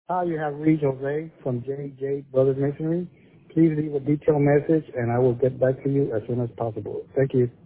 Hi, you have reached Jose from J Brothers Masonry. Please leave a detailed message, and I will get back to you as soon as possible. Thank you.